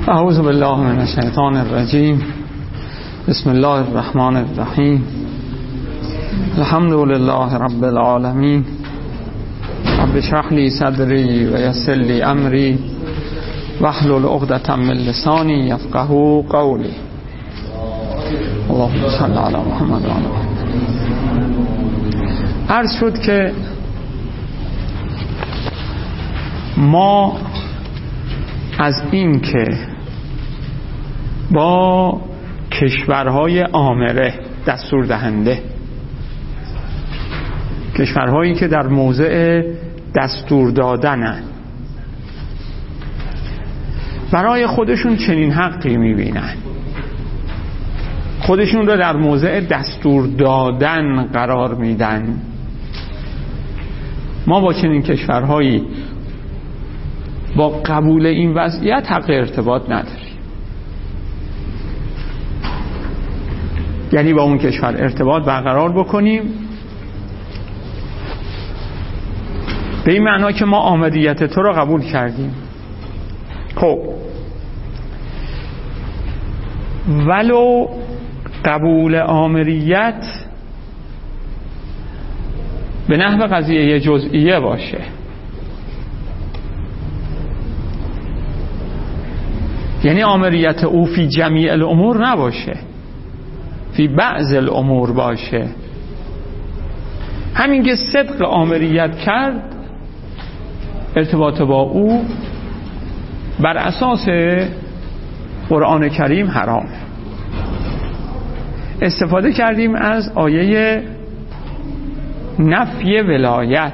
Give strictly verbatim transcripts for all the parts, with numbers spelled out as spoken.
اعوذ بالله من الشیطان الرجیم. بسم الله الرحمن الرحیم. الحمد لله رب العالمین. رب اشرح لی صدری و یسر لی امری واحلل عقدة من لسانی یفقهوا قولی. اللهم صل علی محمد و علی محمد. عرض شد که ما از این که با کشورهای آمره دستور دهنده، کشورهایی که در موضع دستور دادنن، برای خودشون چنین حقی میبینن، خودشون رو در موضع دستور دادن قرار میدن. ما با چنین کشورهایی با قبول این وضعیت حق ارتباط نداریم. یعنی با اون کشور ارتباط برقرار بکنیم به این معنا که ما آمدیت تو رو قبول کردیم. خب ولو قبول آمریت به نحو قضیه جزئیه باشه، یعنی آمریت او فی جمیع الامور نباشه، فی بعض الامور باشه. همین که صدق آمریت کرد، ارتباط با او بر اساس قرآن کریم حرام. استفاده کردیم از آیه نفی ولایت.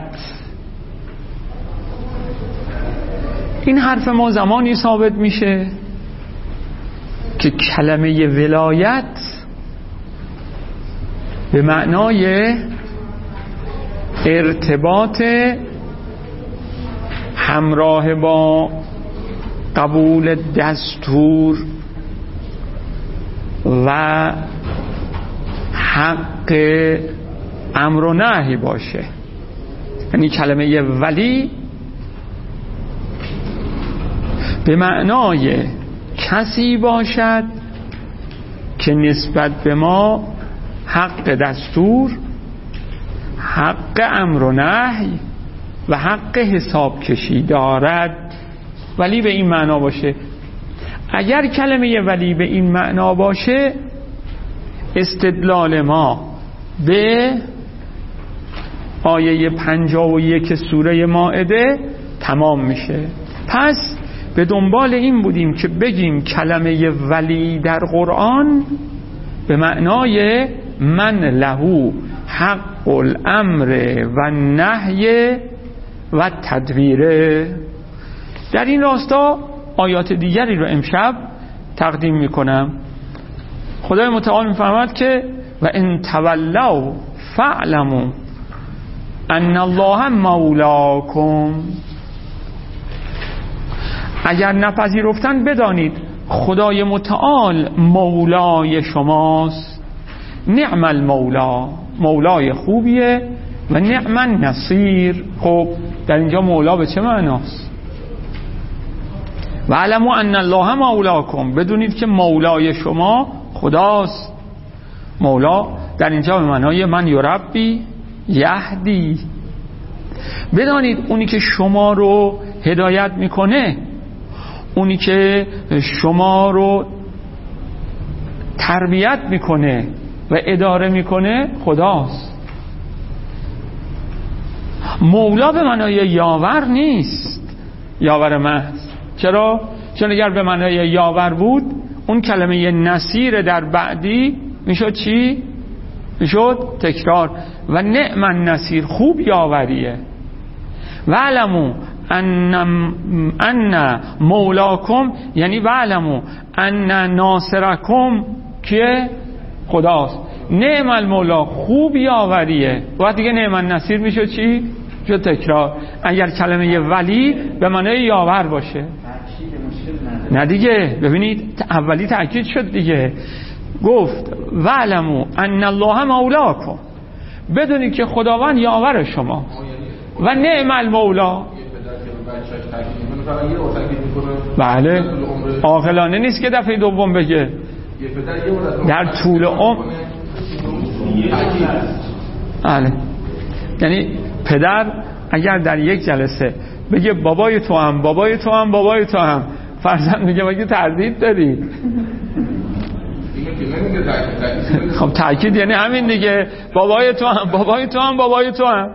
این حرف ما زمانی ثابت میشه که کلمه ولایت به معنای ارتباط همراه با قبول دستور و حق امر و نهی باشه. یعنی کلمه ولی به معنای کسی باشد که نسبت به ما حق دستور، حق امر و نهی و حق حساب کشی دارد. ولی به این معنا باشه. اگر کلمه ولی به این معنا باشه، استدلال ما به آیه پنجاه و یک سوره مائده تمام میشه. پس به دنبال این بودیم که بگیم کلمه ولی در قرآن به معنای من له حق الامر و نهی و تدبیره. در این راستا آیات دیگری رو امشب تقدیم میکنم. خدای متعال میفرماد که و ان تولوا فاعلموا ان الله مولاکم. اگر نپذیرفتن بدانید خدای متعال مولای شماست. نعم المولا، مولای خوبیه، و نعم النصیر. خب در اینجا مولا به چه معناست؟ و علموا ان الله مولاکم، بدونید که مولای شما خداست. مولا در اینجا به معنای من یربی یهدی. بدانید اونی که شما رو هدایت میکنه، اونی که شما رو تربیت میکنه و اداره میکنه خداست. مولا به معنای یاور نیست، یاور محض. چرا؟ چون اگر به معنای یاور بود، اون کلمه نصیر در بعدی میشد چی؟ میشد تکرار. و نعم النصیر، خوب یاوریه. و علمو ان ان مولاکم، یعنی و علمو ان ناصرکم که خداست. نعم المولا، خوب یاوریه. و دیگه نعم النصیر میشه چی؟ میشه تکرار. اگر کلمه ولی به معنای یاور باشه، نه دیگه. ببینید اولی تأکید شد دیگه، گفت و علمو ان الله مولاکم، بدونید که خداوند یاور شما. و نعم المولا، فقط یه بار تاکید میکنه. بله عاقلانه نیست که دفعه دوم بگه. یه پدر یه بار در طول عمر. بله یعنی پدر اگر در یک جلسه بگه بابای تو هم بابای تو هم بابای تو هم، فرزند میگه مگه تردید داری؟ خب تأکید یعنی همین دیگه، بابای تو هم بابای تو هم بابای تو هم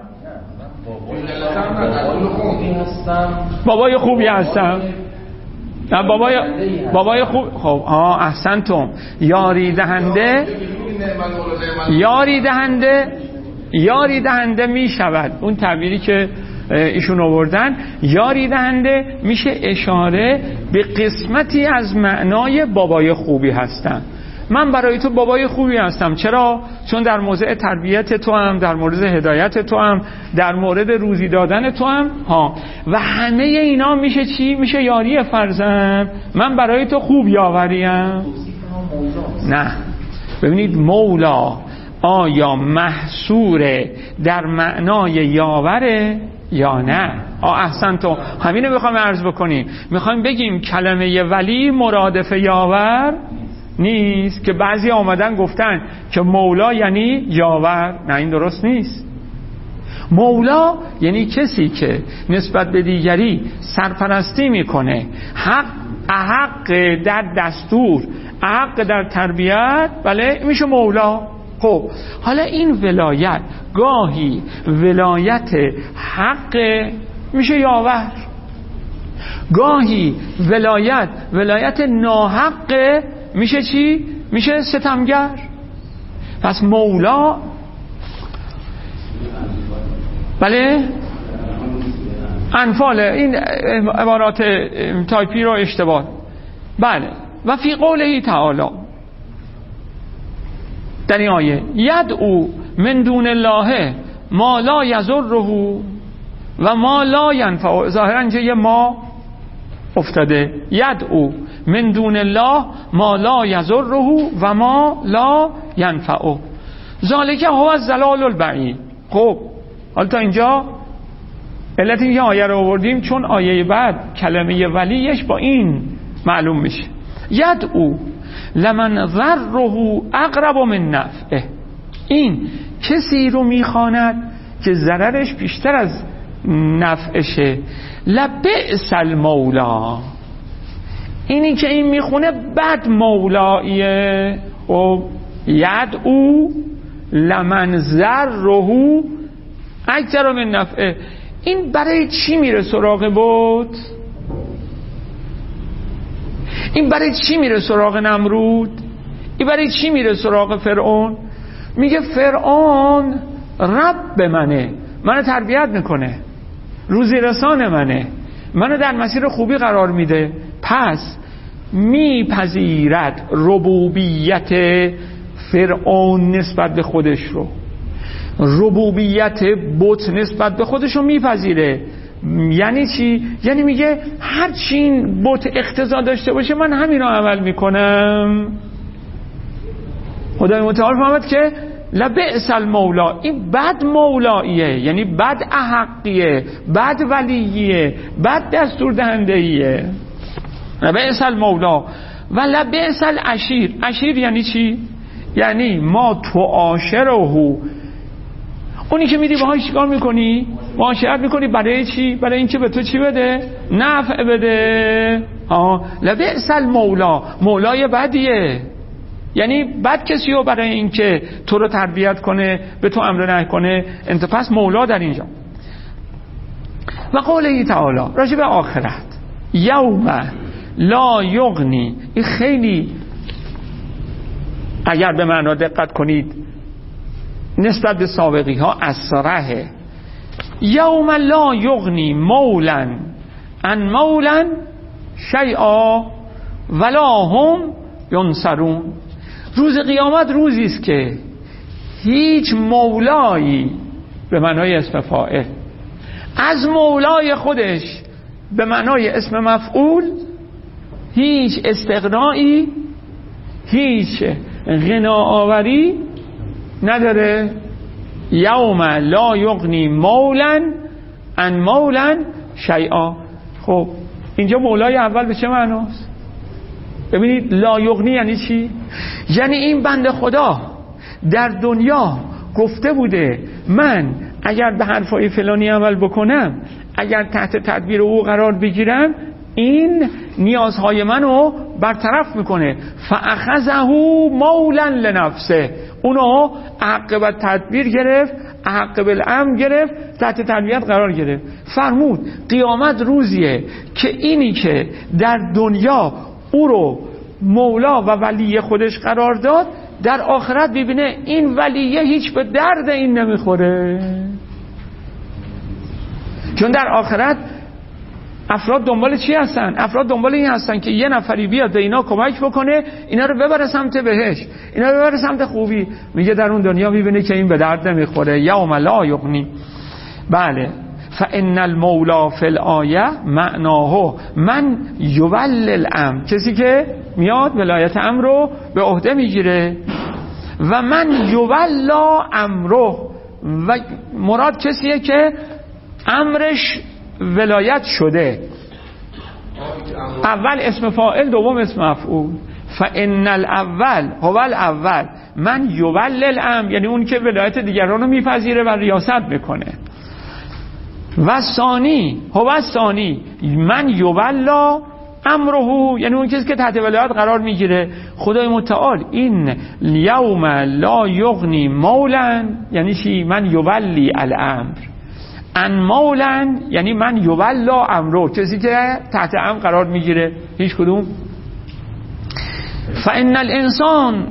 بابای خوبی هستم. نه بابای بابای خوب. خب آه احسنتم. یاری دهنده یاری دهنده یاری دهنده می شود. اون تعبیری که ایشون آوردن یاری دهنده میشه اشاره به قسمتی از معنای بابای خوبی هستم. من برای تو بابای خوبی هستم. چرا؟ چون در موضع تربیت تو هم، در مورد هدایت تو هم، در مورد روزی دادن تو هم ها. و همه اینا میشه چی؟ میشه یاری فرزند. من برای تو خوب یاوریم. نه ببینید مولا آیا محصوره در معنای یاوره یا نه؟ آه احسنتم. همینو میخوام عرض بکنیم. میخوایم بگیم کلمه ولی مرادف یاور نیست که بعضی آمدن گفتن که مولا یعنی یاور. نه این درست نیست. مولا یعنی کسی که نسبت به دیگری سرپرستی میکنه، حق احق در دستور، حق در تربیت، بله میشه مولا. خب حالا این ولایت گاهی ولایت حق میشه یاور، گاهی ولایت ولایت ناحق میشه چی؟ میشه ستمگر. پس مولا بله انفال این عبارات تایپی رو اشتباه. بله و فی قوله تعالی در این آیه یدعو من دون الله ما لا یضره و ما لا ینفعه. ظاهرا اینجا یه ما افتاده. یدعو من دون الله ما لا یضره و ما لا ینفعه ذالک هو الضلال البعید. خب حالا تا اینجا علت این آیه رو آوردیم چون آیه بعد کلمه ولیش با این معلوم میشه. یدعو لمن ضره اقرب من نفعه. این کسی رو میخواند که ضررش بیشتر از نفعشه. لبئس المولا. اینی که این میخونه بد مولاییه. و یدعو لمن ضره اکثر من نفعه. این برای چی میره سراغ بود؟ این برای چی میره سراغ نمرود؟ این برای چی میره سراغ فرعون؟ میگه فرعون رب منه، منو تربیت میکنه، روزی رسان منه، منو در مسیر خوبی قرار میده، پس میپذیرد ربوبیت فرعون نسبت به خودش رو، ربوبیت بت نسبت به خودش رو میپذیره. یعنی چی؟ یعنی میگه هر چی این بت اقتضا داشته باشه من همین رو عمل میکنم. خدای متعال فهمد که لبئس المولا. این بد مولاییه، یعنی بد احقیه، بد ولییه، بد دستور دهندهیه. لبئس المولا و لبئس العشیر. عشیر یعنی چی؟ یعنی ما تو عاشره، اونی که میری باهاش چیکار میکنی؟ معاشرت میکنی برای چی؟ برای اینکه به تو چی بده؟ نفع بده. ها لبئس المولا. مولای بدیه، یعنی بد کسی رو برای اینکه تو رو تربیت کنه، به تو امر نهی کنه. انت پس مولا در اینجا. و قوله تعالی راجع به آخرت یوم لا یغنی. این خیلی اگر به معنا دقت کنید نسبت به سابقی ها اسرحه. یوم لا یغنی مولا عن مولا شیئا ولا هم ینصرون. روز قیامت روزی است که هیچ مولایی به معنای اسم فاعل از مولای خودش به معنای اسم مفعول هیچ استغنایی، هیچ غناآوری نداره. یوم لا یغنی مولا عن مولا شیئا. خب اینجا مولای اول به چه معناست؟ ببینید لا یغنی یعنی چی؟ یعنی این بنده خدا در دنیا گفته بوده من اگر به حرفای فلانی عمل بکنم، اگر تحت تدبیر او قرار بگیرم، این نیازهای منو برطرف میکنه. فاخذه مولا لنفسه، اونو عقب تدبیر گرفت، عقب الامر گرفت، تحت تربیت قرار گرفت. فرمود قیامت روزیه که اینی که در دنیا او رو مولا و ولی خودش قرار داد، در آخرت ببینه این ولیه هیچ به درد این نمیخوره. چون در آخرت افراد دنبال چی هستن؟ افراد دنبال این هستن که یه نفری بیاد به اینا کمک بکنه، اینا رو ببره سمت بهشت، اینا رو ببره سمت خوبی. میگه در اون دنیا میبینه که این به درد نمیخوره. یوم لا یغنی. بله، فان المولا فی الآیه معناه من یولی الامر، کسی که میاد ولایت امر رو به عهده میگیره. و من یولا امره، و مراد کسیه که امرش ولایت شده. اول اسم فاعل، دوم اسم مفعول. فان الاول هو الاول من یولی الامر، یعنی اون که ولایت دیگران رو میپذیره و ریاست میکنه. و ثانی هو الثانی من یولا امره، یعنی اون کسی که تحت ولایت قرار میگیره. خدای متعال این یوم لا یغنی مولا یعنی چی؟ من یولی الامر. ان مولا یعنی من یولا امره، کسی که تحت امر قرار میگیره. هیچ کدوم. فان الانسان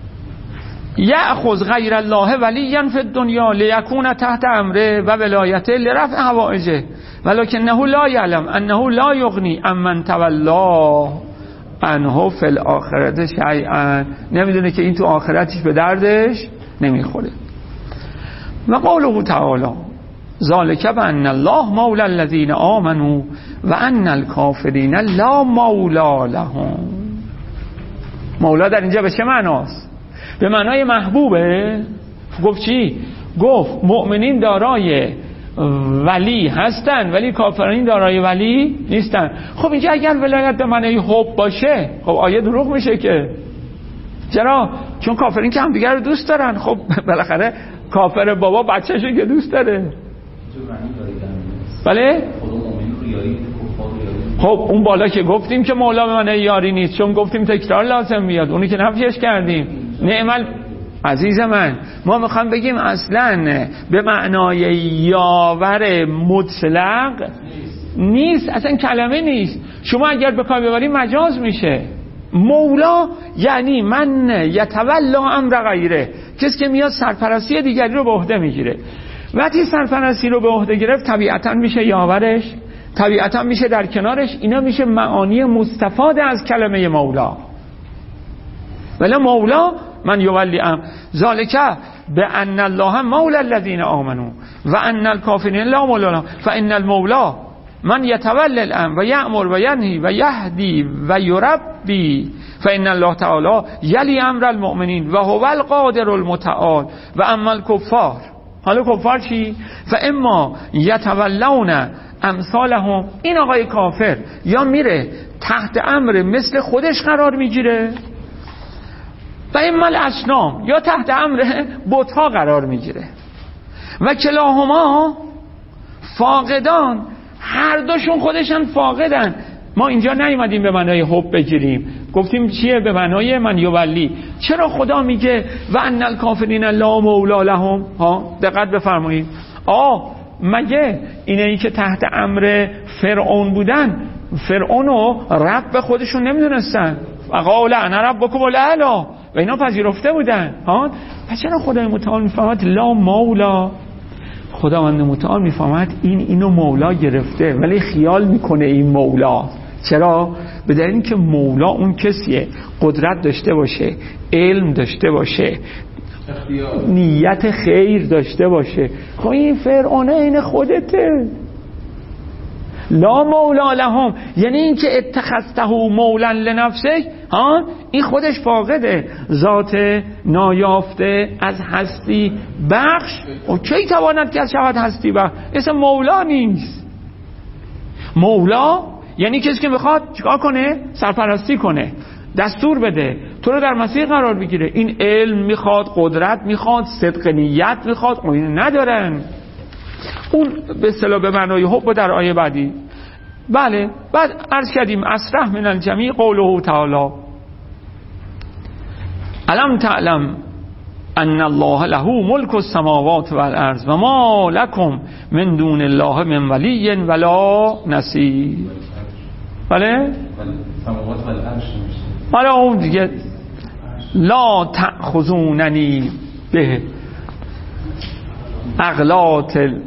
یأخذ غیر الله ولیا فی الدنیا لیکون تحت امره و ولایته لرفع حوائجه ولکنه لا یعلم انه لا یغنی امن تولا عنه فی الاخرة شیئا، نمیدونه که این تو آخرتش به دردش نمیخوره. و قوله تعالی ذالک بان الله مولا الذین آمنوا و ان الکافرین لا مولا لهم. مولا در اینجا به چه معناست؟ به معنای محبوبه. گفت چی؟ گفت مؤمنین دارای ولی هستن ولی کافرین دارای ولی نیستن. خب اینجا اگر ولایت به معنای حب باشه، خب آیه دروغ میشه که. چرا؟ چون کافرین که همدیگر رو دوست دارن. خب بالاخره کافر بابا بچه‌شو که دوست داره. بله؟ خب اون بالا که گفتیم که مولا به معنای یاری نیست، چون گفتیم تکرار لازم میاد، اونی که نفیش کردیم. نعمل عزیز من، ما میخوام بگیم اصلا به معنای یاور مطلق نیست، اصلا کلمه نیست. شما اگر بخوای ببری مجاز میشه. مولا یعنی من یتولا امر غیره، کسی که میاد سرپرستی دیگری رو به عهده میگیره. وقتی سرپرستی رو به عهده گرفت طبیعتا میشه یاورش، طبیعتا میشه در کنارش. اینا میشه معانی مستفاده از کلمه مولا. ولی مولا من یولی ام ذالک بان الله مولا الذین آمنوا و ان الکافرین لا مولا لهم فان المولا من یتولی الامر و یأمر و ینهی و یهدی و یربی فان الله تعالی یلی امر المؤمنین و هو القادر المتعال و اما الکفار. حالا کفار چی؟ فاما یتولون امثالهم، این آقای کافر یا میره تحت امر مثل خودش قرار میگیره، و اما الاصنام یا تحت امر بت‌ها قرار میگیره. و کلاهما فاقدان، هر دوشون خودشن فاقدن. ما اینجا نیومدیم به معنای حب بگیریم، گفتیم چیه؟ به معنای من یولی. چرا خدا میگه و ان الکافرین لا مولا لهم؟ ها دقت بفرمایید. آه مگه اینایی که تحت امر فرعون بودن، فرعونو رب خودشون نمیدونستن؟ و قال انا ربکم الاعلی، و اینا پذیرفته بودن. ها پس چرا خدای متعال میفهمد لا مولا؟ خداوند متعال میفهمد این اینو مولا گرفته ولی خیال میکنه این مولا. چرا؟ به دلیل اینکه مولا اون کسیه قدرت داشته باشه، علم داشته باشه، نیت خیر داشته باشه. خب این فرعونه این خودته. لا مولا لهم یعنی این که اتخذته مولا لنفسه، ها این خودش فاقده، ذات نایافته از هستی بخش. و کی تواند که شود هستی بخش؟ اسم مولا نیست. مولا یعنی کسی که میخواد چیکار کنه؟ سرپرستی کنه، دستور بده، تو رو در مسیر قرار بگیره. این علم میخواد، قدرت میخواد، صدق نیت میخواد، اون ندارن. اون به اصطلاح به معنای حب در آیه بعدی. بله، بعد عرض کردیم اسرح من الجمیع قوله تعالی الم تعلم ان الله له ملک السماوات والارض و ما لكم من دون الله من ولی ولا نصیر. بله؟ سماوات والارض. حالا اون دیگه لا تأخذوننی به اغلاط ال...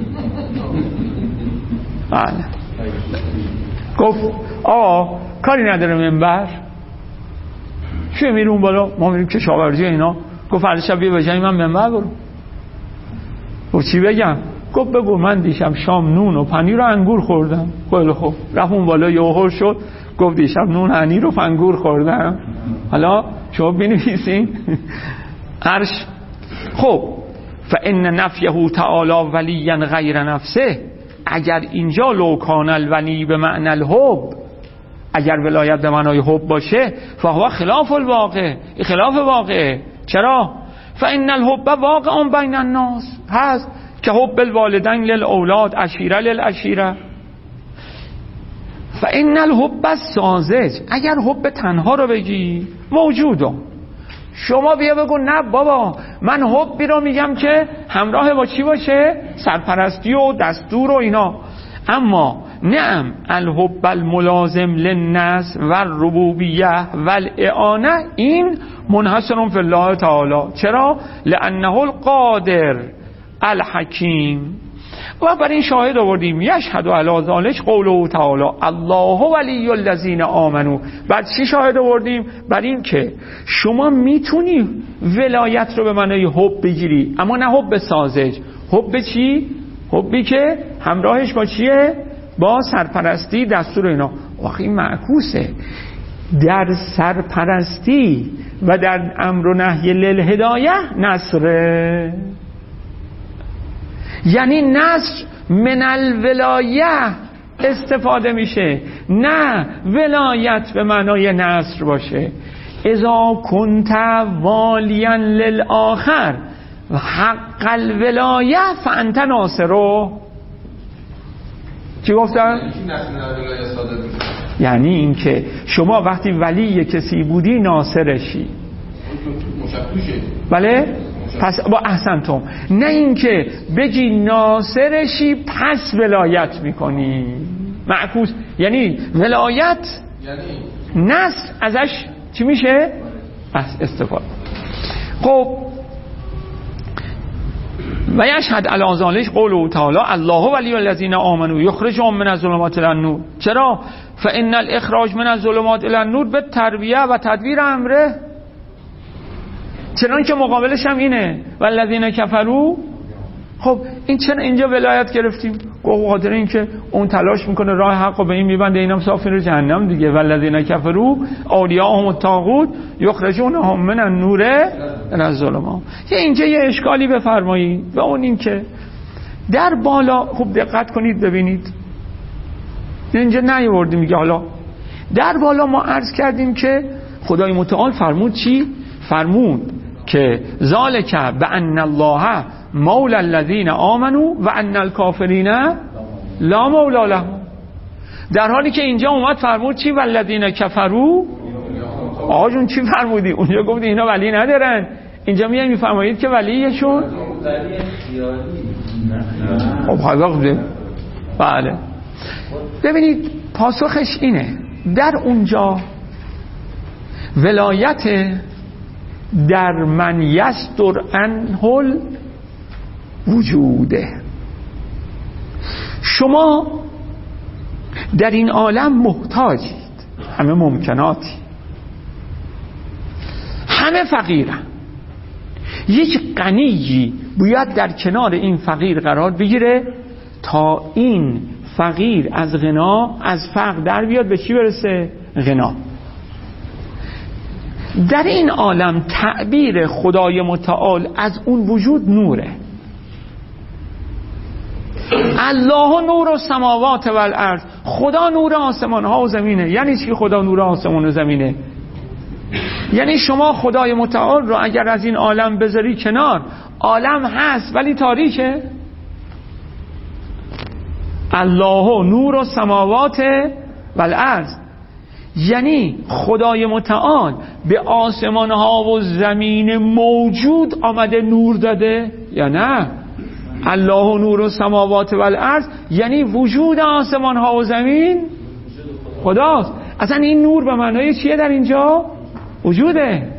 بله. گفت آقا کاری نداره منبر چه میرون بالا، ما میریم کشاورزی اینا. گفت فردا شب بیا بجایی من منبر برو. گفت چی بگم؟ گفت بگو من دیشب شام نون و پنیر و انگور خوردم. خیلی خوب. رفت اون بالا یهو شد گفت دیشب نون پنیر و انگور خوردم. حالا شما بنویسین عرش. خب فان نفیه تعالی ولیا غیر نفسه، اگر اینجا لو کان الولی به معنی الحب، اگر ولایت به معنای حب باشه فهو خلاف الواقع، خلاف واقع. چرا؟ فان الحب واقع بین الناس هست که حب الوالدین للاولاد عشیره للعشیره. فان الحب ساذج، اگر حب تنها رو بگی موجوده، شما بیا بگو نه بابا من حبی رو میگم که همراه با چی باشه؟ سرپرستی و دستور و اینا. اما نعم الحب الملازم للناس و الربوبیه و الاعانه این منحصر فی الله تعالی. چرا؟ لانه القادر الحکیم. و بر این شاهد آوردیم یشهد علی ذلک قوله تعالی الله ولی الذین آمنوا. بعد چی شاهد آوردیم؟ بر این که شما میتونی ولایت رو به معنای حب بگیری، اما نه حب ساذج. حب چی؟ حبی که همراهش با چیه؟ با سرپرستی، دستور اینا. آخه این معکوسه. در سرپرستی و در امر و نهی للهدایه نصره، یعنی نصر من الولایه استفاده میشه، نه ولایت به معنای نصر باشه. اذا کنت والیا للآخر حق الولایه فانت ناصره. چی گفتم؟ یعنی این که شما وقتی ولی کسی بودی ناصرشی. بله؟ پس با احسنتم، نه اینکه بگی ناصرشی پس ولایت میکنی. معکوس. یعنی ولایت یعنی نصر ازش چی میشه؟ استفاده. خب و یشهد علی ذلک قوله تعالی الله ولی الذین آمنوا یخرجهم من الظلمات الی النور. چرا؟ فان الاخراج من الظلمات الی النور به تربیه و تدبیر امره. چنان که مقابلش هم اینه والذین کفروا. خب این چرا اینجا ولایت گرفتیم؟ گفت خاطر این که اون تلاش میکنه راه حق رو به این میبنده، اینم صاف میره جهنم دیگه. والذین کفروا اولیاءهم الطاغوت یخرجونهم من النور الی الظلمات. یه اینجا یه اشکالی بفرمایید و اون این که در بالا خوب دقت کنید ببینید اینجا نیاوردیم میگه حالا در بالا ما عرض کردیم که خدای متعال فرمود چی؟ فرمود که ذالک بان الله مولا الذین آمنوا و ان الکافرین لا مولا لهم. در حالی که اینجا اومد فرمود چی؟ والذین کفروا. آقا جون چی فرمودی؟ اونجا گفتی اینا ولی ندارن، اینجا میای میفرمایید که ولیشون خب حالا. بله ببینید پاسخش اینه، در اونجا ولایت در من یستر انهل وجوده. شما در این عالم محتاجید، همه ممکناتی، همه فقیرن. یک غنیی باید در کنار این فقیر قرار بگیره تا این فقیر از غنا، از فقر در بیاد به چی برسه؟ غنا. در این عالم تعبیر خدای متعال از اون وجود نوره. الله نور السماوات و الارض، خدا نور آسمان ها و زمینه. یعنی چی خدا نور آسمان و زمینه؟ یعنی شما خدای متعال رو اگر از این عالم بذاری کنار، عالم هست ولی تاریکه. الله نور السماوات و الارض یعنی خدای متعال به آسمان ها و زمین موجود آمده نور داده یا نه؟ الله نور السماوات و الارض یعنی وجود آسمان ها و زمین خداست. اصلا این نور به معنای چیه در اینجا؟ وجوده.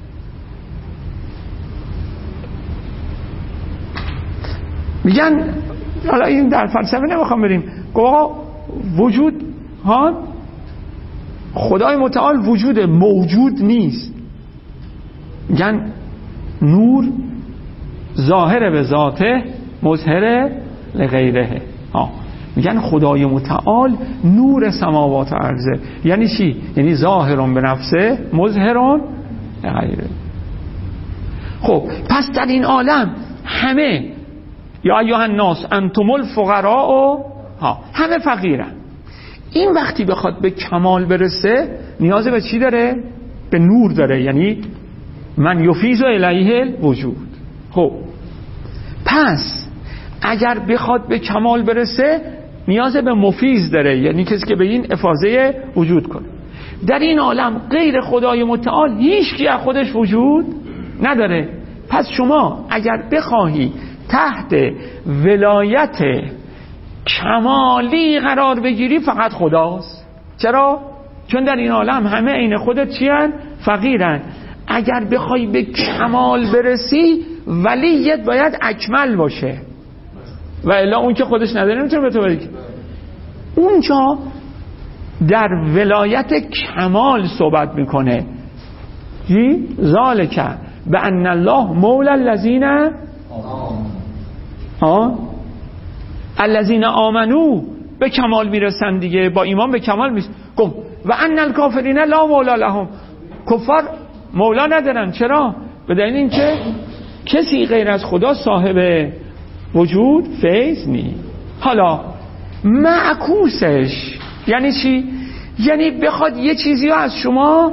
میگن حالا این در فلسفه نمیخوام بریم، گوه وجود ها خدای متعال وجود موجود نیست. میگن نور ظاهر به ذاته مظهر لغیره. ها میگن خدای متعال نور سماوات و ارضه. یعنی چی؟ یعنی ظاهرون به نفسه مظهرون لغیره. خب پس در این عالم همه یا ایها الناس انتم الفقراء و ها همه فقیرن. این وقتی بخواد به کمال برسه نیاز به چی داره؟ به نور داره. یعنی من یفیض الیه الوجود. خب پس اگر بخواد به کمال برسه نیاز به مفیض داره، یعنی کسی که به این افاضه وجود کنه. در این عالم غیر خدای متعال هیچ کی از خودش وجود نداره. پس شما اگر بخواهی تحت ولایت کمالی قرار بگیری فقط خداست. چرا؟ چون در این عالم همه عین خودت چی هن؟ فقیرن. اگر بخوای به کمال برسی ولیت باید اکمل باشه و الا اون که خودش نداره نمیتونه به تو بگه. اونجا در ولایت کمال صحبت میکنه. چی؟ ذالک بان الله مولا الذین ها الذین آمنو به کمال میرسن دیگه. با ایمان به کمال میرسن. گفت و ان الکافرین لا مولا لهم، کفار مولا ندارن. چرا؟ به دلیل اینکه کسی غیر از خدا صاحب وجود فیض نیست. حالا معکوسش یعنی چی؟ یعنی بخواد یه چیزی رو از شما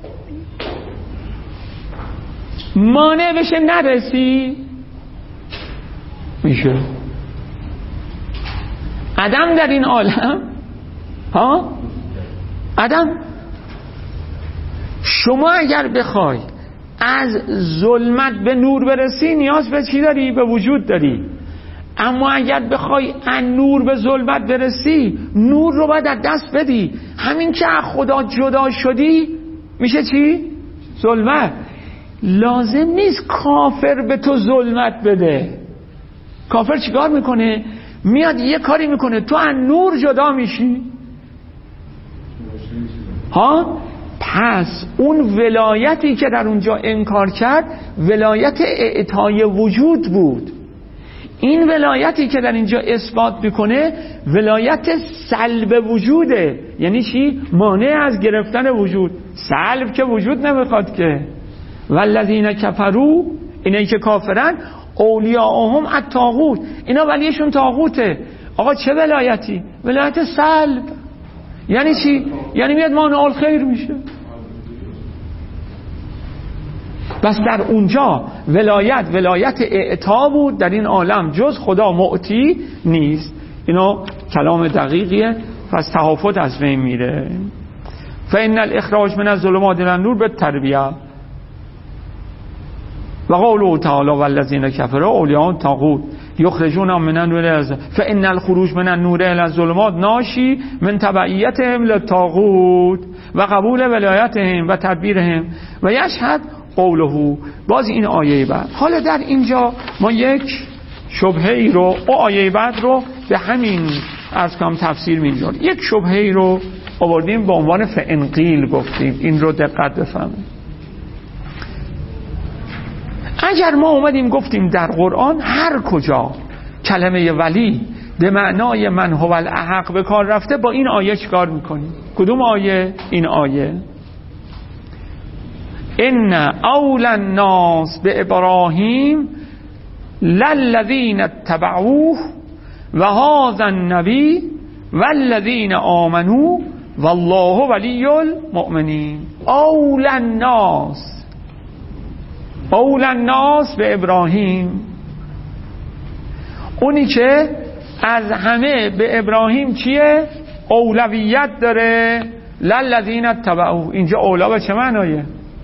مانع بشه نرسی میشه. عدم در این عالم ها عدم. شما اگر بخوای از ظلمت به نور برسی نیاز به چی داری؟ به وجود داری. اما اگر بخوای از نور به ظلمت برسی نور رو باید از دست بدی. همین که از خدا جدا شدی میشه چی؟ ظلمت. لازم نیست کافر به تو ظلمت بده. کافر چیکار میکنه؟ میاد یه کاری میکنه تو از نور جدا میشی. ها؟ پس اون ولایتی که در اونجا انکار کرد ولایت اعطای وجود بود. این ولایتی که در اینجا اثبات میکنه ولایت سلب وجوده. یعنی چی؟ مانع از گرفتن وجود. سلب که وجود نمیخواد که. والذین کفروا، اینایی که کافرن، اولیاءهم الطاغوت، اینا ولیشون طاغوته. آقا چه ولایتی؟ ولایت سلب. یعنی چی؟ یعنی میاد مانع الخیر میشه. بس در اونجا ولایت ولایت اعطا بود. در این عالم جز خدا معطی نیست. اینو کلام دقیقیه. پس تهافت از بین میره. فإن الاخراج من الظلمات الى النور بالتربیه و قوله تعالی والذین کفروا اولیاء الطاغوت یخرجون من النور الى الظلمات فإن الخروج من النور الى الظلمات ناشی من تبعیتهم للطاغوت و قبول ولایتهم و تدبیرهم و یشهد قوله. باز این آیه بعد. حالا در اینجا ما یک شبهه ای رو او آیه بعد رو به همین از کام تفسیر می‌ذاریم. یک شبهه ای رو آوردیم به عنوان فانقیل گفتیم. این رو دقت بفهمید. اگر ما اومدیم گفتیم در قرآن هر کجا کلمه ولی به معنای من هو الاحق به کار رفته با این آیه چیکار میکنیم؟ کدوم آیه؟ این آیه ان اول الناس به ابراهیم للذین اتبعوه و هذا النبی والذین آمنوا والله ولی المؤمنین. اول الناس، اول الناس به ابراهیم، اونی که از همه به ابراهیم چیه؟ اولویت داره. للذین اتبعوه، اینجا اولا به چه معنایه؟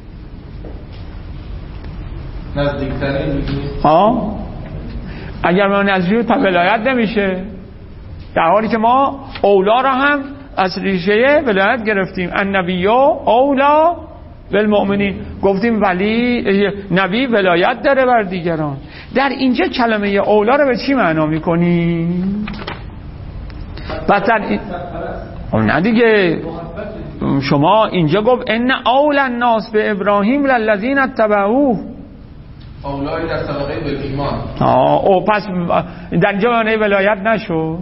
نزدیکترین میگیم. ها اگر ما نزدیک تا ولایت نمیشه، در حالی که ما اولا را هم از ریشه ولایت گرفتیم. النبی اولا بالمؤمنین، گفتیم ولی نبی ولایت داره بر دیگران. در اینجا کلمه اولا رو به چی معنا میکنیم؟ بطر این... نه دیگه، شما اینجا گفت ان اول الناس به ابراهیم للذین اتبعوه، اولای در سابقه به ایمان. آه او پس در اینجا معنی ولایت نشد.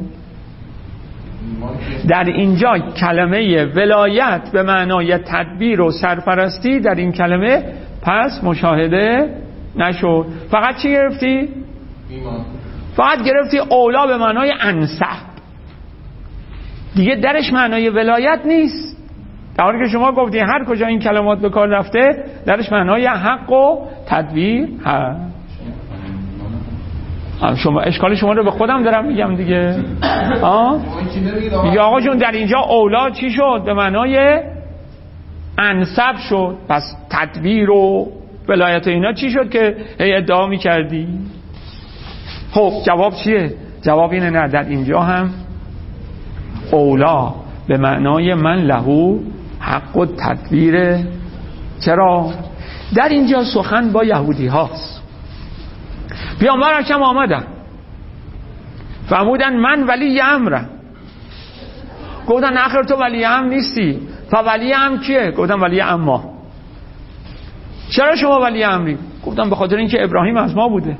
در اینجا کلمه ولایت به معنای تدبیر و سرپرستی در این کلمه پس مشاهده نشد. فقط چی گرفتی؟ ایمان. فقط گرفتی اولا به معنای انسب، دیگه درش معنای ولایت نیست. در حالی که شما گفتی هر کجا این کلمات به کار رفته درش معنای حق و تدبیر هست. شما اشکال شما رو به خودم دارم میگم دیگه. آه میگه آقا جون در اینجا اولا چی شد؟ به معنای انسب شد. پس تدبیر و ولایت اینا چی شد که ادعا میکردی؟ خب جواب چیه؟ جواب اینه نه، در اینجا هم اولا به معنای من لهو حق و تدبیر. چرا؟ در اینجا سخن با یهودی هاست. پیامبر اکرم آمدن فرمودن من ولی امرم. گفتن آخر تو ولی امر نیستی. فولی امر کیه؟ گفتن ولی اما. چرا شما ولی امری؟ گفتن به خاطر اینکه ابراهیم از ما بوده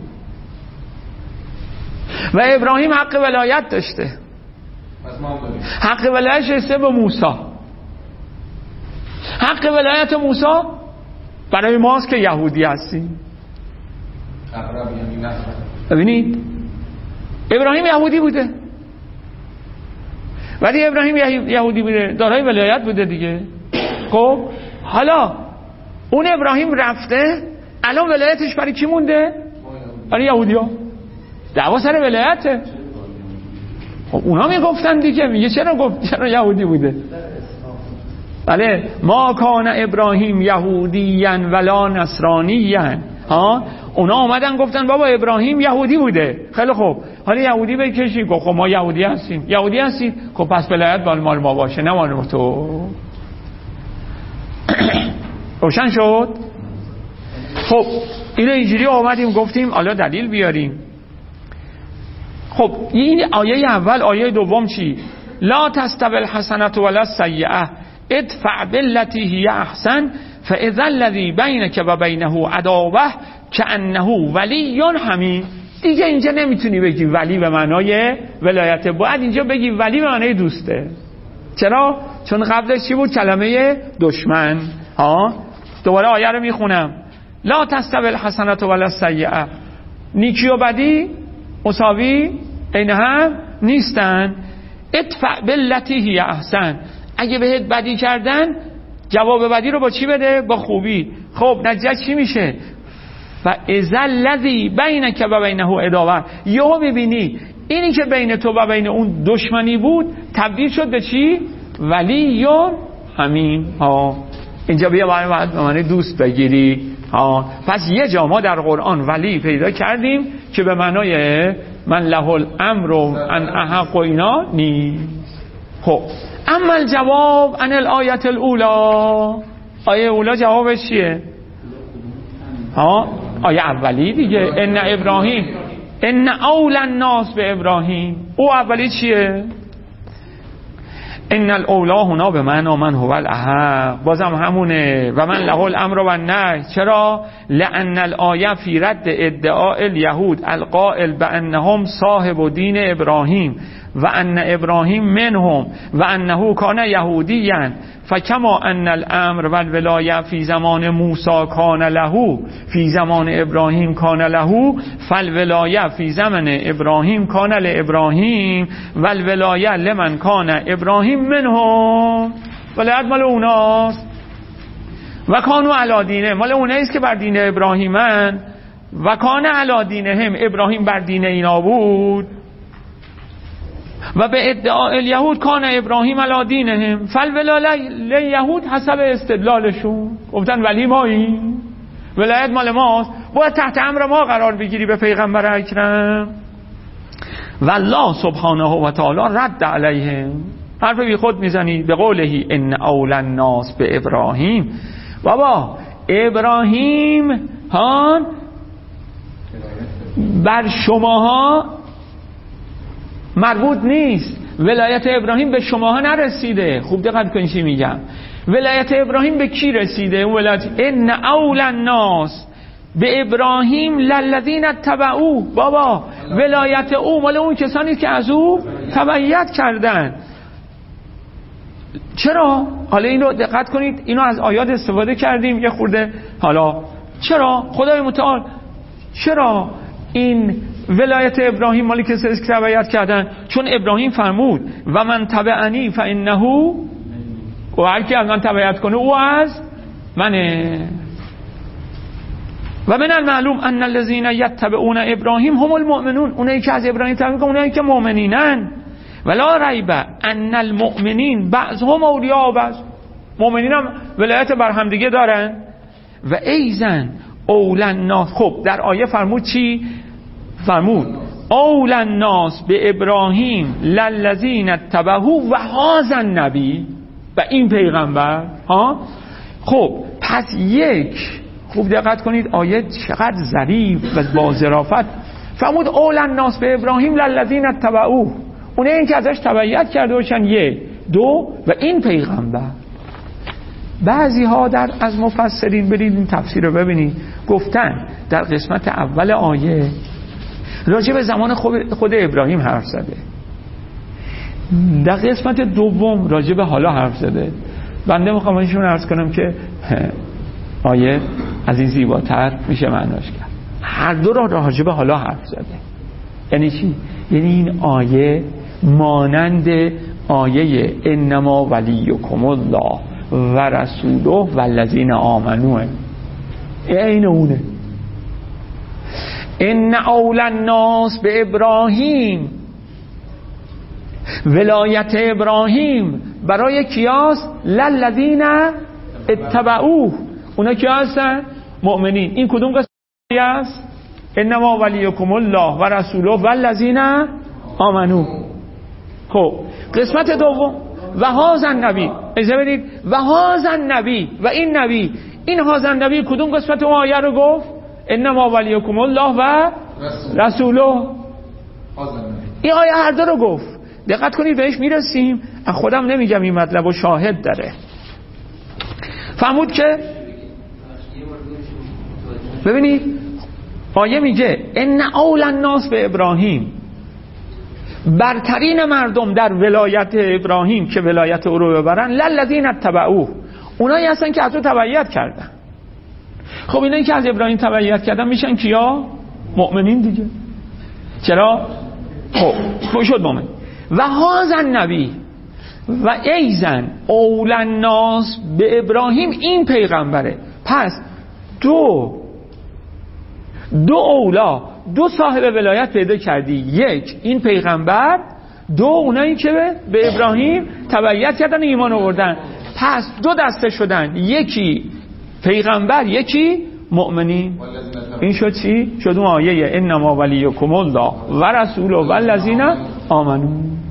و ابراهیم حق ولایت داشته. حق ولایتش رسیده به موسی. حق ولایت موسی برای ماست که یهودی هستیم. ببینید ابراهیم یهودی بوده ولی ابراهیم یهودی بوده دارای ولایت بوده دیگه. خب حالا اون ابراهیم رفته، الان ولایتش برای کی مونده؟ برای یهودی ها. دعوا سر ولایته. خب اونا میگفتن دیگه، میگه چرا گفت چرا یهودی بوده؟ بله ما کان ابراهیم یهودیاً ولا نصرانیاً. ها اونا اومدن گفتن بابا ابراهیم یهودی بوده. خیلی خوب، حالا یهودی بکشی. خب ما یهودی هستیم. یهودی هستید، خب پس ولایت مال مال ما باشه، نه مال تو. روشن شد؟ خب اینو اینجوری اومدیم گفتیم حالا دلیل بیاریم. خب این آیه اول. آیه دوم چی؟ لا تستوی الحسنة ولا السیئة ادفع بالتي هي احسن فاذا الذي بینک و بینه عداوه کأنه ولی حمیم. دیگه اینجا نمیتونی بگی ولی به معنای ولایت، باید اینجا بگی ولی به معنای دوسته. چرا؟ چون قبلش چی بود؟ کلمه دشمن. ها دوباره آیه رو میخونم. لا تستوی الحسنة ولا السیئة، نیکی و بدی مساوی این هم نیستن. ادفع بالتي هي احسن، اگه بهت بدی کردن جواب بدی رو با چی بده؟ با خوبی. خب نتیجه چی میشه؟ فاذا الذی بینک و بینه عداوه، یهو میبینی اینی که بین تو و بین اون دشمنی بود تبدیل شد به چی؟ ولی همین. ها اینجا بیا باید به معنی دوست بگیری. ها پس یه جا ما در قرآن ولی پیدا کردیم که به معنای من له الامر و ان احق و اینا نیست. خب اما الجواب عن الآیت الاولا، آیه اولا جوابش چیه؟ ها آیه اولی دیگه. ان ابراهیم ان اول الناس به ابراهیم، او اولی چیه؟ ان الاولا هنا به معنی من هو الاحق، بازم همونه. و من له الامر و النهی. چرا؟ لان الآیه فی رد ادعاء الیهود القائل بانهم صاحب دین ابراهیم و ان ابراهیم منهم و انه کان یهودیا فکما ان الامر و الولایه فی زمان موسی کان له فی زمان ابراهیم کان له فالولایه فی زمان ابراهیم کان لابراهیم و الولایه لمن کان ابراهیم منهم. ولایت مال اوناست. و کانو علی دینه، مال اوناییست که بر دین ابراهیمن. و کان علی دینهم، ابراهیم بر دین اینا بود. و به ادعای الیهود کان ابراهیم علی دینهم فالولایه لیهود حسب استدلالشون. گفتن ولی مایی، ولایت مال ماست، باید تحت امر ما قرار بگیری به پیغمبر اکرم. والله سبحانه و تعالی رد علیهم، حرف بی خود میزنی به قوله ان اول الناس به ابراهیم. بابا ابراهیم هان بر شماها مربوط نیست، ولایت ابراهیم به شماها نرسیده. خوب دقت کنید چی میگم. ولایت ابراهیم به کی رسیده؟ اون ولایت ان اول الناس به ابراهیم للذین اتبعوه. بابا ولایت او مال اون کسانی که از او تبعیت کردن. چرا؟ حالا اینو دقت کنید، اینو از آیات استفاده کردیم یه خورده. حالا چرا خدای متعال چرا این ولایت ابراهیم مالی کسانی که تبعیت کردن؟ چون ابراهیم فرمود و من تبعنی فانه، و هر کی از من تبعیت کنه او از منه. و من المعلوم ان الذين يتبعون ابراهیم هم المؤمنون، اونایی که از ابراهیم تبعیت کنن اونایی که مؤمنینن. ولا ریب ان المؤمنین بعضهم اولیاء بعض، مؤمنین هم ولایت بر هم دیگه دارن. و ایزن اولن الناس، خب در آیه فرمود چی؟ فرمود اولن الناس به ابراهیم للذین اتبعوه و هذا النبی، و این پیغمبر. ها خب پس یک، خوب دقت کنید آیه چقدر ظریف و با ظرافت فرمود اولن الناس به ابراهیم للذین اتبعوه، اونه این که ازش تبعیت کرده باشن. یه دو و این پیغمبر. بعضی ها در از مفسرین، برید این تفسیر رو ببینید، گفتن در قسمت اول آیه راجع به زمان خود ابراهیم حرف زده، در قسمت دوم راجع به حالا حرف زده. بنده میخوام ایشون عرض کنم که آیه از این زیباتر میشه معناش کرد. هر دو را راجع به حالا حرف زده. یعنی چی؟ یعنی این آیه مانند آیه انما ولیکم الله و رسوله و الذین آمنوا، این اونه. ان اول الناس به ابراهیم، ولایت ابراهیم برای کیاست؟ للذین اتبعوه، اونا کی هستن؟ مؤمنین. این کدوم قسمتی است؟ انما ولیکم الله و رسوله و الذین آمنوا. خب قسمت دوم و هذا النبی، اجازه بدید، و هذا النبی، و این نبی. این هذا النبی کدوم قسمت اون آیه رو گفت؟ انما ولیکم الله و رسوله. این آیه هر دو رو گفت. دقت کنید بهش میرسیم. خودم نمیگم، این مطلب و شاهد داره. فرمود که ببینید آیه میگه ان اول الناس به ابراهیم، برترین مردم در ولایت ابراهیم که ولایت او رو ببرن للذین اتبعوه، اونایی هستن که از او تبعیت کردن. خب اینایی که از ابراهیم تبعیت کردن میشن کیا؟ مؤمنین دیگه. چرا؟ خب شد مؤمن. و هذا النبی و ایزن اول الناس به ابراهیم، این پیغمبره. پس دو دو اولا، دو صاحب ولایت پیدا کردی. یک این پیغمبر، دو اونایی که به ابراهیم تبعیت کردن و ایمان آوردن. پس دو دسته شدن، یکی پیغمبر یکی مؤمنین. این شد چی؟ شد اون آیه انما ولیکم الله و رسوله و الذین آمنوا.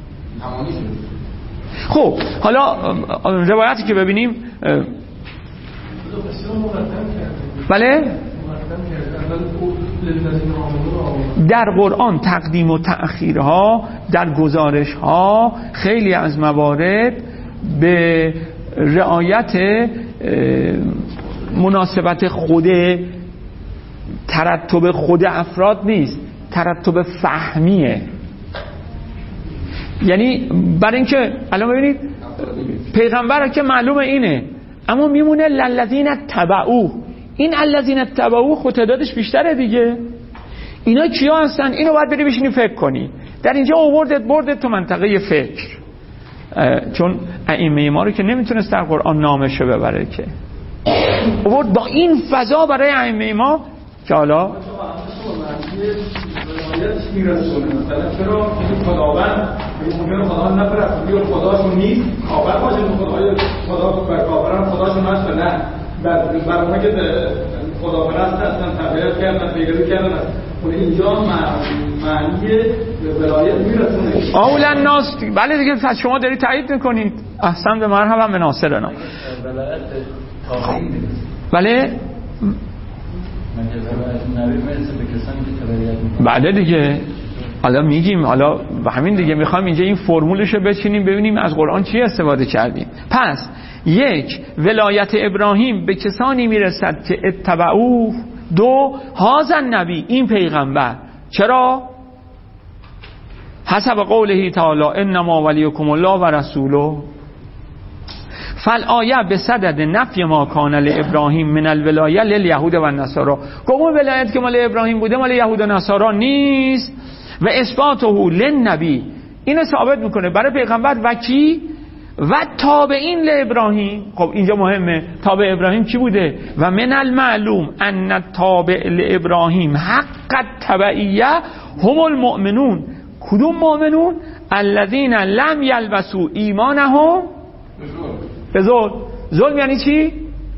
خب حالا روایتی که ببینیم. بله در قرآن تقدیم و تأخیرها در گزارش‌ها خیلی از موارد به رعایت مناسبت خود ترتب خود افراد نیست، ترتب فهمیه. یعنی برای اینکه الان ببینید پیغمبر که معلومه اینه، اما میمونه للذین تبعوه. این الذین تبعوه خود تعدادش بیشتره دیگه. اینا کیا هستن؟ اینو باید بری بشینی فکر کنی. در اینجا آوردت بردت تو منطقه فکر، چون ائمه ما رو که نمیتونست در قرآن نامشو ببره که آورد با این فضا برای ائمه ما که حالا مثلا چرا این خداوند مؤمن خداوند نپرست یا خداشون نیست کافر باشه، خدای خدا بر کافران خداشون هست نه بر بر اونها که خدا پرست هستن تبعیت کردن پیروی کردن. اون اینجا معنی ولایت میرسونه اول الناس. بله دیگه پس شما دارید تایید میکنید. احسن به مرحبا به ناصرنا. ولایت تابعین بله بله دیگه. حالا میگیم، حالا همین دیگه میخوایم اینجا این فرمولشو بچینیم ببینیم از قرآن چی استفاده کردیم. پس یک، ولایت ابراهیم به کسانی میرسد که اتبعوه. دو، هازن نبی، این پیغمبر. چرا؟ حسب قوله تعالی انما ولیکم الله و رسوله. فالآیه به صدد نفی ما کان لابراهیم من الولایه للیهود و النصارى. گفت اون ولایت که مال ابراهیم بوده مال یهود و نصارا نیست. و اثباته للنبی، اینو ثابت میکنه برای پیغمبر و کی؟ و تابعین لابراهیم. خب اینجا مهمه تابع ابراهیم کی بوده؟ و من المعلوم ان تابع لابراهیم حق تبعیه هم المؤمنون. کدوم مؤمنون؟ الذین لم یلبسوا ایمانهم به ظلم. ظلم یعنی چی؟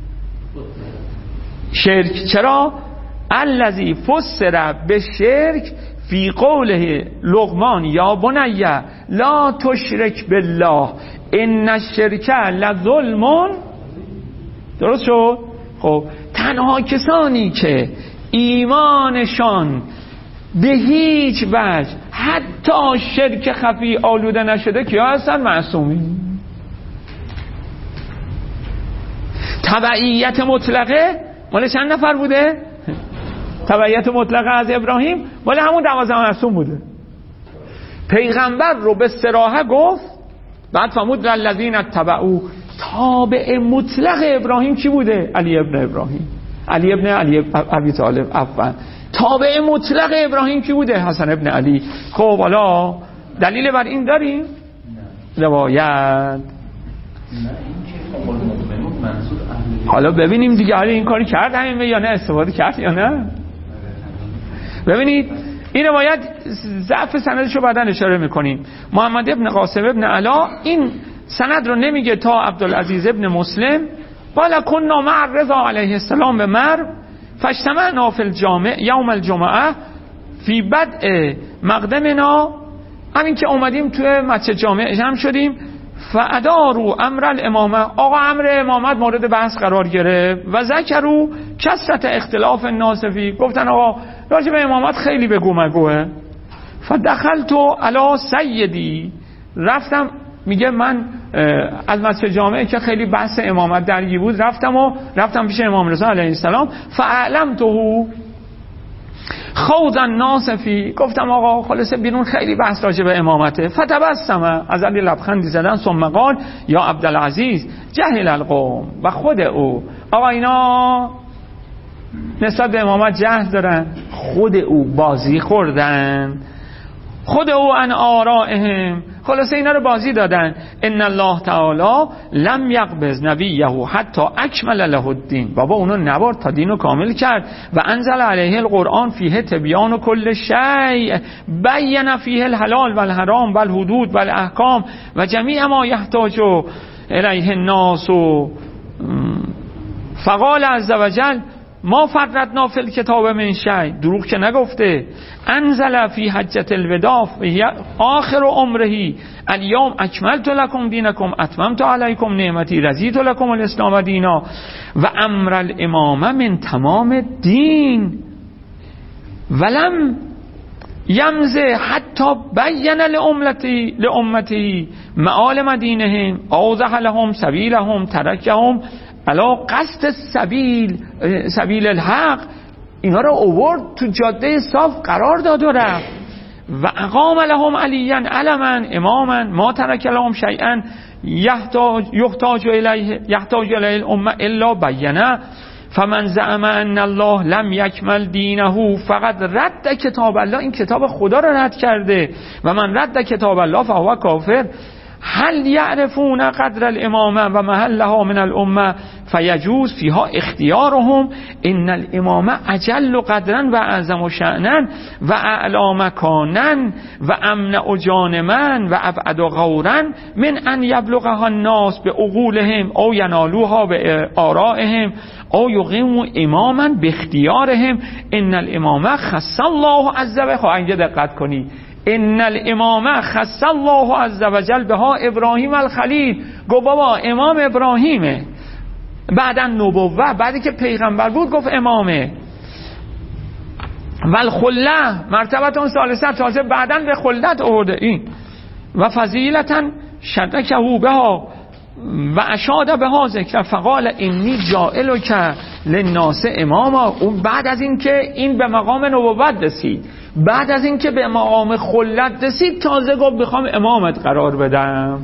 شرک. چرا؟ الذی فسر به شرک فی قوله لقمان یا بنی لا تشرک بالله ان الشرک لظلم. درست شد؟ خب تنها کسانی که ایمانشان به هیچ وجه حتی شرک خفی آلوده نشده کیا هستن؟ معصومین. تبعیت مطلقه مال چند نفر بوده؟ تبعیت مطلقه از ابراهیم مال همون دوازده معصوم بوده. پیغمبر رو به صراحه گفت، بعد فرمود الذین اتبعوا. تابع مطلق ابراهیم کی بوده؟ علی ابن ابراهیم، علی ابن علی ابی طالب. عفوا تابع مطلق ابراهیم کی بوده؟ حسن ابن علی. خب حالا دلیل بر این داریم؟ روایت. حالا ببینیم دیگه حالا این کاری کرد همین یا نه، استفاده کرد یا نه. ببینید این روایت ضعف سندش رو بعداً اشاره میکنیم. محمد ابن قاسم ابن علا این سند رو نمیگه تا عبدالعزیز ابن مسلم قال كنا مع الرضا علیه السلام به مرو فاجتمعنا فی الجامع یوم الجمعه فی بدء مقدمنا. همین که اومدیم توی مسجد جامع جمع شدیم. فاداروا امر الامامه، آقا امر امامت مورد بحث قرار گرفت. و ذکروا کثرت اختلاف الناس فی، گفتن آقا راجع به امامت خیلی بگو مگوه. فدخلت علی سیدی، رفتم میگه من از مسجد جامعه که خیلی بحث امامت درگیر بود رفتم و رفتم پیش امام رضا علیه السلام. فاعلمته خوض الناس فی، گفتم آقا خلاصه بیرون خیلی بحث راجع به امامته. فتبسم، از علی لبخندی زدن. ثم قال یا عبدالعزیز جهل القوم. و خود او، آقا اینا نسبت به امامت جهل دارن، خود او بازی خوردن، خود او ان آرائهم، خلاصه اینا رو بازی دادن. ان الله تعالی لم یقبض نبیه حتی اکمل له الدین، بابا اونو نبرد تا دینو کامل کرد. و انزل علیه القرآن فیه تبیان و کل شیء بین فیه الحلال و الحرام و الحدود و الاحکام و جمیع ما یحتاج الیه الناس. فقال عز وجل ما فرطنا فی الکتاب من شیء، دروغ که نگفته. انزل فی حجة الوداع آخر عمره الیوم اکملت لکم دینکم اتممت علیکم نعمتی رضیت لکم الاسلام دینا. و امر الامامه من تمام الدین ولم یمزه حتی بین لامتی لامتی معالم دینهم اوضح لهم سبیلهم ترکهم علا قصد سبیل سبیل الحق. اینا رو اوورد تو جاده صاف قرار داد و رفت. و اقام لهم علیا علما اماما ما ترک لهم شیئا یحتاج یحتاج الیه یحتاج الیه الامه الا بینه فمن زعم ان الله لم یکمل دینه فقط رد کتاب الله، این کتاب خدا رو رد کرده، و من رد کتاب الله فهو کافر. هل یعرفون قدر الامامه و محلها من الامه فیجوز فیها اختیارهم ان الامامه اجل قدرا و اعظم شأنا و اعلی مکانا و امنع جانما و ابعد غورا من ان یبلغها الناس بعقولهم او ینالوها بآرائهم او یقیموا اماما باختیارهم ان الامامه خص الله عز و جل. اینجا دقت کنید، ان الامامه خص الله عز و جل بها ابراهیم الخلیل. گفت بابا امام ابراهیمه، بعدا نبوه، بعدی که پیغمبر بود گفت امامه. والخله مرتبتون ثالثه، تازه بعدا به خلت آورده این. و فضیلتا شرکه بها و اشاد بها ذکر فقال انی جائلک للناس اماما. اون بعد از این که این به مقام نبوت رسید، بعد از این که به مقام خلت رسید، تازه گفت بخوام امامت قرار بدم.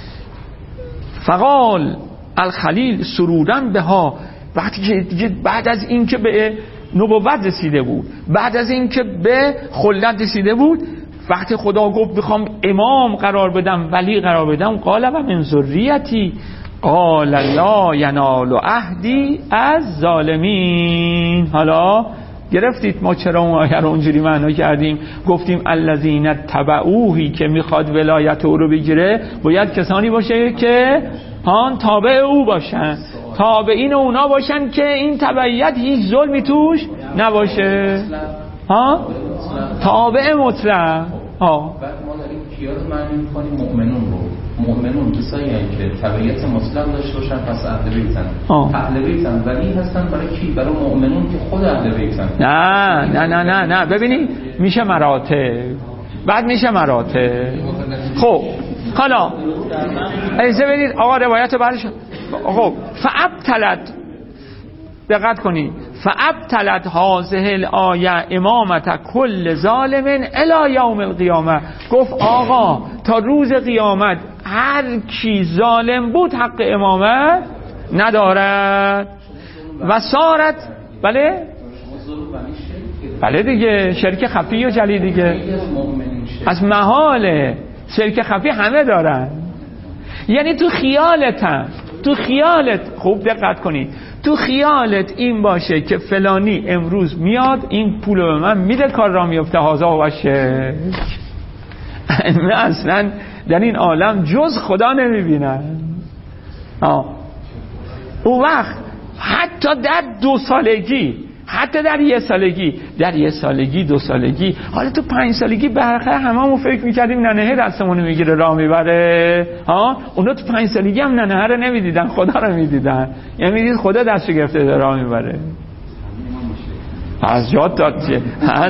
فقال الخلیل سرودن بها، وقتی که دیگه بعد از این که به نبوت رسیده بود، بعد از این که به خلت رسیده بود، وقتی خدا گفت بخوام امام قرار بدم، ولی قرار بدم، قال و من ذریتی قال لا ینال عهدی از ظالمین. حالا گرفتید ما چرا اون آیه رو اونجوری معنا کردیم؟ گفتیم الذین تبعوهی که میخواد ولایت او رو بگیره باید کسانی باشه که هان تابع او باشن، تابعین اونا باشن که این تبعیت هیچ ظلمی توش نباشه. ها تابع مطلق. ها بعد ما داریم کیا رو معنی می‌کنیم؟ مؤمنون رو. مؤمنون کسایی هستند که تبعیت مطلق داشته باشن، پس اهل بیتن. اهل بیتن ولی هستن برای کی؟ برای مؤمنون که خود اهل بیتن. نه نه نه نه نه ببینید میشه مراتب، بعد میشه مراتب. خب حالا ایسه بدید آقا روایت بعدش. خب فابتلت، دقت کنید، فابتلت هذه الآیه امامت کل ظالم الی یوم القیامه. گفت آقا تا روز قیامت هر کی ظالم بود حق امامت ندارد. و سارت بله بله دیگه شرک خفی و جلی دیگه از محال شرک خفی همه دارن. یعنی تو خیالتم تو خیالت خوب دقت کنید، تو خیالت این باشه که فلانی امروز میاد این پولو به من میده کار را میفته، هازا باشه. اصلا در این عالم جز خدا نمیبینن. آه اون وقت حتی در دو سالگی، حتی در یه سالگی، در یه سالگی دو سالگی، حالا تو پنج سالگی برخه هممون فکر میکردیم ننهه دستمونو میگیره راه میبره. ها اونا تو پنج سالگی هم ننهه رو نمیدیدن، خدا رو میدیدن. یعنی میدید خدا دستو گرفته راه میبره. از جات داد چیه.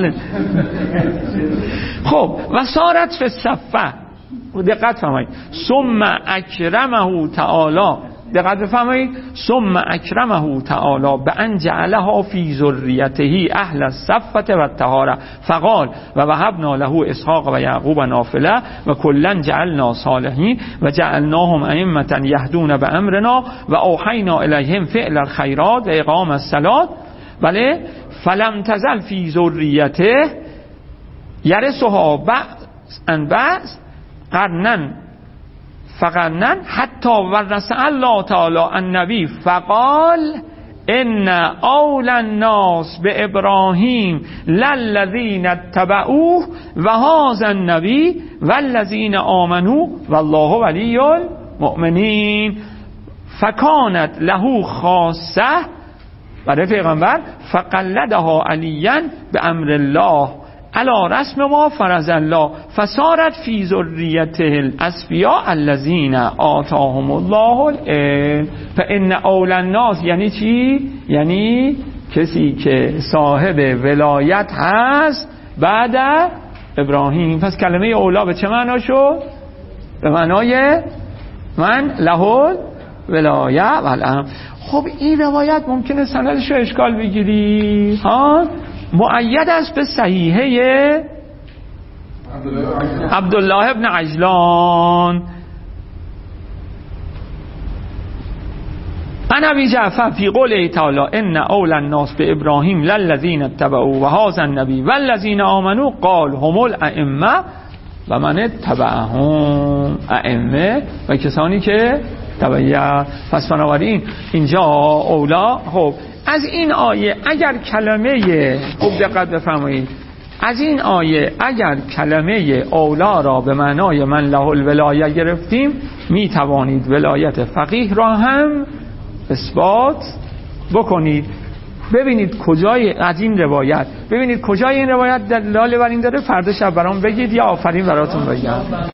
خب و سارت فی الصفه، دقت فرمایید، ثم اکرمه تعالی، دقت بفرمایید، ثم اکرمه تعالی بان جعلها فی ذریته اهل الصفه و الطهاره فقال و وهبنا له اسحاق و یعقوب نافله و کلا جعلنا صالحین و جعلناهم ائمه یهدون بامرنا و اوحینا الیهم فعل الخیرات و اقام الصلاه. بله فلم تزل فی ذریته یرثها بعض ان بعض قرنن فقرنن حتی ورث الله تعالی النبی فقال ان اول الناس به ابراهیم للذین اتبعوه و هذا النبی والذین آمنوا والله ولی المؤمنین فکانت له خاصه برای پیغمبر فقلدها علیا به امر الله علی رسم ما فرض الله فصارت فی ذریته الاسفیاء الذین آتاهم الله العلم. فان اول الناس یعنی چی؟ یعنی کسی که صاحب ولایت هست بعد ابراهیم. پس کلمه اولا به چه معنا شد؟ به معنای من له ولایه والامر. خب این روایت ممکنه سندش رو اشکال بگیری، ها مؤید است به صحیحه عبدالله ابن عجلان. انا ابی جعفر فی قوله تعالی ان اول الناس بابراهیم للذین اتبعوا و هذا النبی والذین آمنوا قال هم الائمه و من اتبعهم، ائمه و کسانی که تبعیت. پس بنابراین اینجا اولا. خب از این آیه اگر کلمه، خوب دقت بفرمایید، از این آیه اگر کلمه اولا را به معنای من له الولایه گرفتیم، می توانید ولایت فقیه را هم اثبات بکنید. ببینید کجای از این روایت، ببینید کجای این روایت دلاله بر این داره. فردا شب برام بگید یا آفرین براتون بگم.